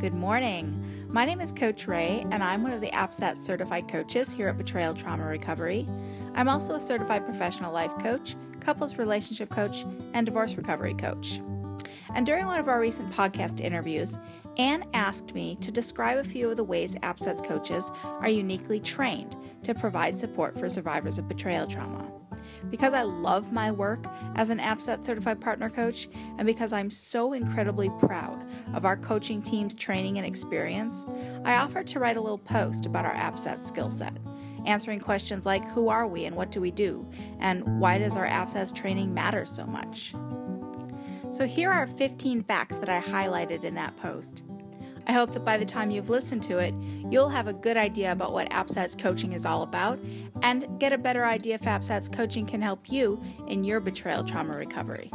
Good morning. My name is Coach Ray, and I'm one of the APSAT certified coaches here at Betrayal Trauma Recovery. I'm also a certified professional life coach, couples relationship coach, and divorce recovery coach. And during one of our recent podcast interviews, Anne asked me to describe a few of the ways APSAT's coaches are uniquely trained to provide support for survivors of betrayal trauma. Because I love my work as an APSAT certified partner coach, and because I'm so incredibly proud of our coaching team's training and experience, I offered to write a little post about our APSAT skill set, answering questions like who are we and what do we do, and why does our APSAT training matter so much? So here are 15 facts that I highlighted in that post. I hope that by the time you've listened to it, you'll have a good idea about what APSAT's coaching is all about and get a better idea if APSAT's coaching can help you in your betrayal trauma recovery.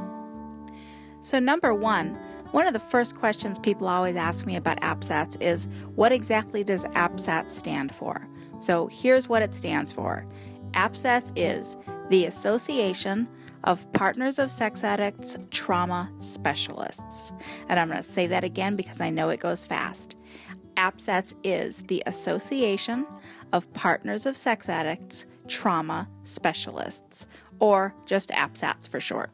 So number one of the first questions people always ask me about APSATs is, what exactly does APSAT stand for? So here's what it stands for. APSAT is the Association of Partners of Sex Addicts Trauma Specialists. And I'm going to say that again because I know it goes fast. APSAT is the Association of Partners of Sex Addicts Trauma Specialists, or just APSAT for short.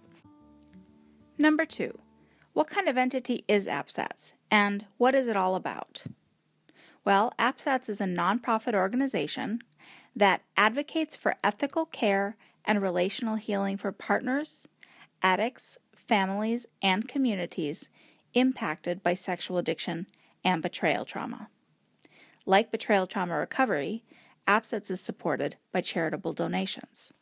Number two, what kind of entity is APSAT, and what is it all about? Well, APSAT is a nonprofit organization that advocates for ethical care and relational healing for partners, addicts, families, and communities impacted by sexual addiction and betrayal trauma. Like betrayal trauma recovery, APSAT is supported by charitable donations.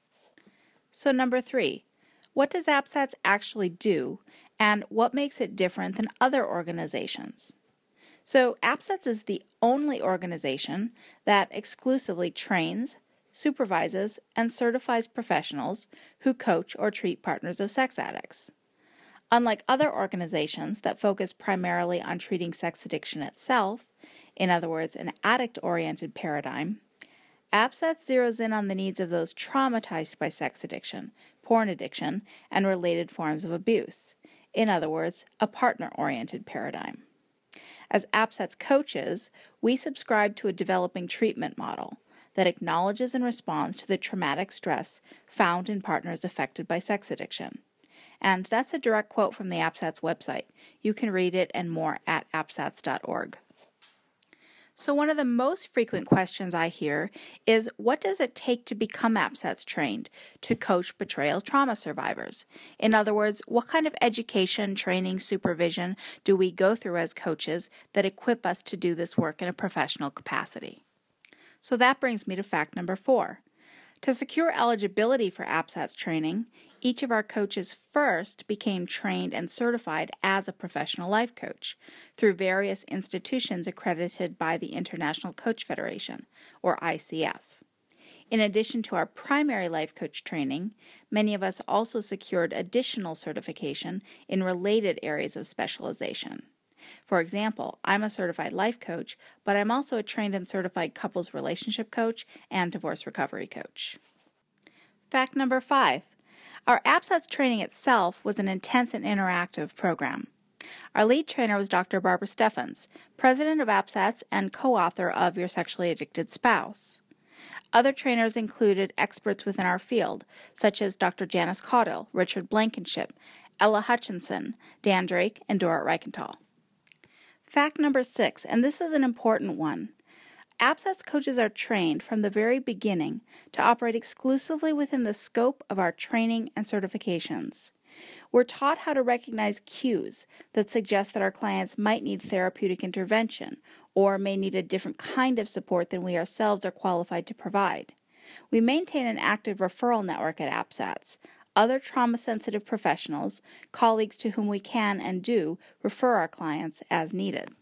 So number three, what does APSAT actually do, and what makes it different than other organizations? So APSAT is the only organization that exclusively trains, supervises, and certifies professionals who coach or treat partners of sex addicts. Unlike other organizations that focus primarily on treating sex addiction itself, in other words, an addict-oriented paradigm, APSAT zeroes in on the needs of those traumatized by sex addiction, porn addiction, and related forms of abuse, in other words, a partner-oriented paradigm. As APSAT coaches, we subscribe to a developing treatment model that acknowledges and responds to the traumatic stress found in partners affected by sex addiction. And that's a direct quote from the APSAT website. You can read it and more at apsats.org. So one of the most frequent questions I hear is, what does it take to become APSAT trained to coach betrayal trauma survivors? In other words, what kind of education, training, supervision do we go through as coaches that equip us to do this work in a professional capacity? So that brings me to fact number 4. To secure eligibility for APSAT training, each of our coaches first became trained and certified as a professional life coach through various institutions accredited by the International Coach Federation, or ICF. In addition to our primary life coach training, many of us also secured additional certification in related areas of specialization. For example, I'm a certified life coach, but I'm also a trained and certified couples relationship coach and divorce recovery coach. Fact number 5. Our APSAT training itself was an intense and interactive program. Our lead trainer was Dr. Barbara Steffens, president of APSAT and co-author of Your Sexually Addicted Spouse. Other trainers included experts within our field, such as Dr. Janice Caudill, Richard Blankenship, Ella Hutchinson, Dan Drake, and Dorit Reichenthal. Fact number 6, and this is an important one. APSAT coaches are trained from the very beginning to operate exclusively within the scope of our training and certifications. We're taught how to recognize cues that suggest that our clients might need therapeutic intervention or may need a different kind of support than we ourselves are qualified to provide. We maintain an active referral network at APSAT. Other trauma-sensitive professionals, colleagues to whom we can and do refer our clients as needed.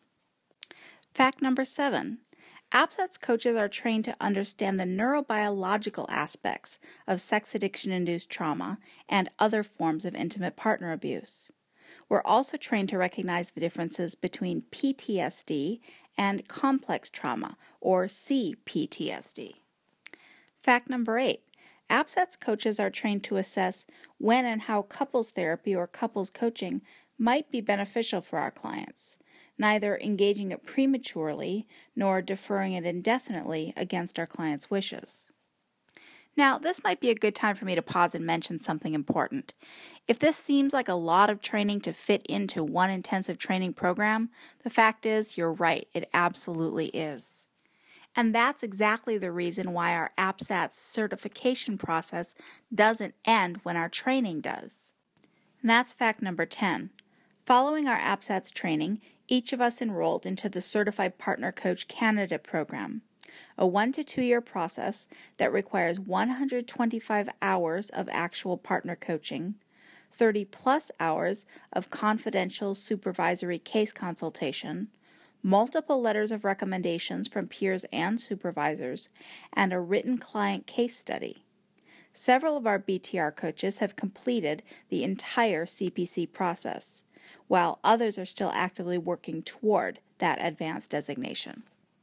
Fact number 7. APSAT coaches are trained to understand the neurobiological aspects of sex addiction-induced trauma and other forms of intimate partner abuse. We're also trained to recognize the differences between PTSD and complex trauma, or CPTSD. Fact number 8. APSAT coaches are trained to assess when and how couples therapy or couples coaching might be beneficial for our clients. neither engaging it prematurely nor deferring it indefinitely against our client's wishes. Now, this might be a good time for me to pause and mention something important. If this seems like a lot of training to fit into one intensive training program, the fact is, you're right, it absolutely is. And that's exactly the reason why our APSATS certification process doesn't end when our training does. And that's fact number 10. Following our APSATS training, each of us enrolled into the Certified Partner Coach Candidate Program, a 1 to 2 year process that requires 125 hours of actual partner coaching, 30 plus hours of confidential supervisory case consultation, multiple letters of recommendations from peers and supervisors, and a written client case study. Several of our BTR coaches have completed the entire CPC process, while others are still actively working toward that advanced designation.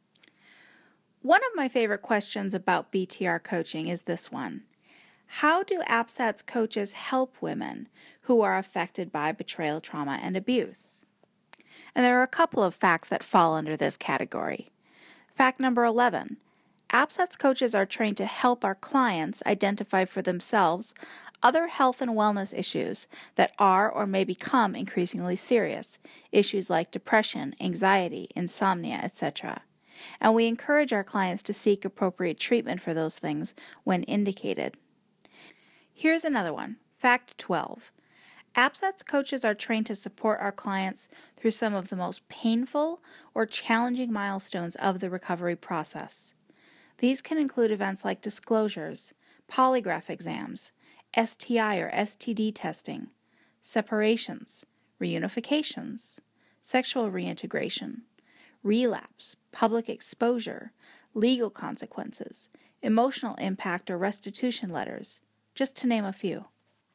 One of my favorite questions about BTR coaching is this one. How do APSATS coaches help women who are affected by betrayal, trauma, and abuse? And there are a couple of facts that fall under this category. Fact number 11. APSATS coaches are trained to help our clients identify for themselves other health and wellness issues that are or may become increasingly serious, issues like depression, anxiety, insomnia, etc. And we encourage our clients to seek appropriate treatment for those things when indicated. Here's another one, fact 12. APSATS coaches are trained to support our clients through some of the most painful or challenging milestones of the recovery process. These can include events like disclosures, polygraph exams, STI or STD testing, separations, reunifications, sexual reintegration, relapse, public exposure, legal consequences, emotional impact or restitution letters, just to name a few.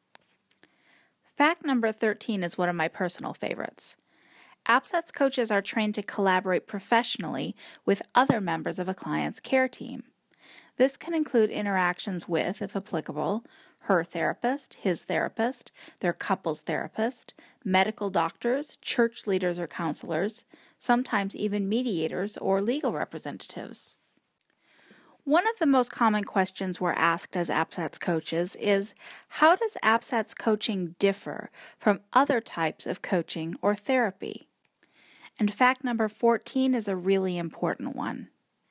Fact number 13 is one of my personal favorites. APSATS coaches are trained to collaborate professionally with other members of a client's care team. This can include interactions with, if applicable, her therapist, his therapist, their couple's therapist, medical doctors, church leaders or counselors, sometimes even mediators or legal representatives. One of the most common questions we're asked as APSATS coaches is, how does APSATS coaching differ from other types of coaching or therapy? And fact number 14 is a really important one.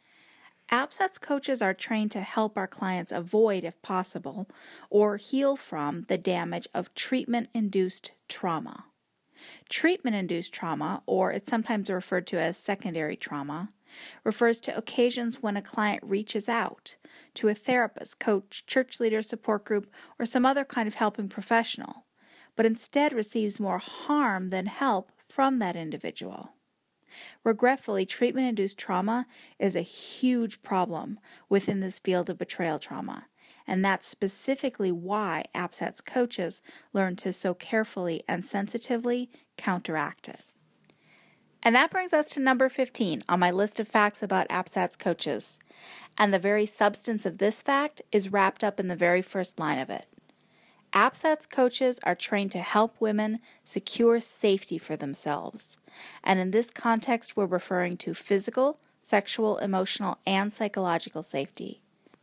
APSATS coaches are trained to help our clients avoid, if possible, or heal from the damage of treatment-induced trauma. Treatment-induced trauma, or it's sometimes referred to as secondary trauma, refers to occasions when a client reaches out to a therapist, coach, church leader, support group, or some other kind of helping professional, but instead receives more harm than help from that individual. Regretfully, treatment-induced trauma is a huge problem within this field of betrayal trauma, and that's specifically why APSATS coaches learn to so carefully and sensitively counteract it. And that brings us to number 15 on my list of facts about APSATS coaches, and the very substance of this fact is wrapped up in the very first line of it. APSATS coaches are trained to help women secure safety for themselves, and in this context we're referring to physical, sexual, emotional, and psychological safety.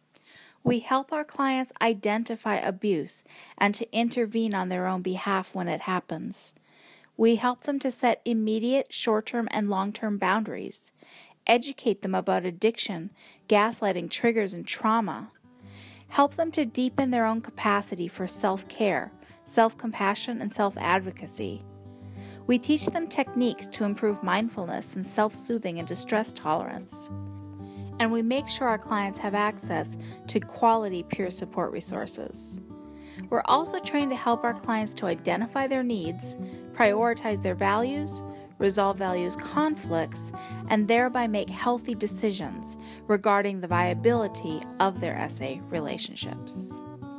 We help our clients identify abuse and to intervene on their own behalf when it happens. We help them to set immediate short-term and long-term boundaries, educate them about addiction, gaslighting, triggers, and trauma, help them to deepen their own capacity for self-care, self-compassion, and self-advocacy. We teach them techniques to improve mindfulness and self-soothing and distress tolerance. And we make sure our clients have access to quality peer support resources. We're also trained to help our clients to identify their needs, prioritize their values, resolve values conflicts, and thereby make healthy decisions regarding the viability of their SA relationships.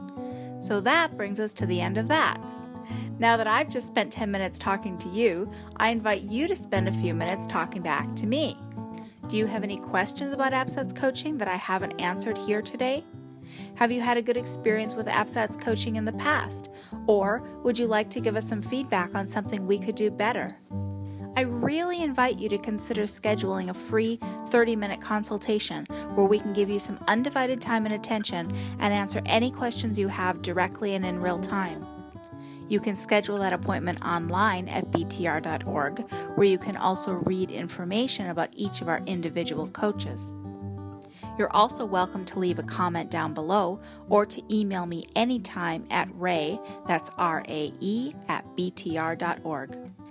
So that brings us to the end of that. Now that I've just spent 10 minutes talking to you, I invite you to spend a few minutes talking back to me. Do you have any questions about APSATS coaching that I haven't answered here today? Have you had a good experience with APSATS coaching in the past? Or would you like to give us some feedback on something we could do better? I really invite you to consider scheduling a free 30-minute consultation where we can give you some undivided time and attention and answer any questions you have directly and in real time. You can schedule that appointment online at btr.org, where you can also read information about each of our individual coaches. You're also welcome to leave a comment down below or to email me anytime at Rae, that's R-A-E, @btr.org.